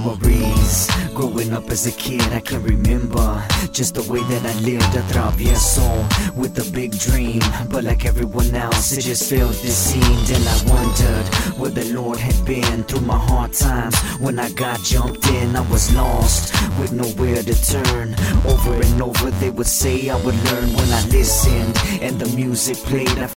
memories. Growing up as a kid, I can remember just the way that I lived a travieso with a big dream. But like everyone else, it just felt deceived. And I wondered where the Lord had been through my hard times. When I got jumped in, I was lost with nowhere to turn. Over and over they would say I would learn. When I listened and the music played, I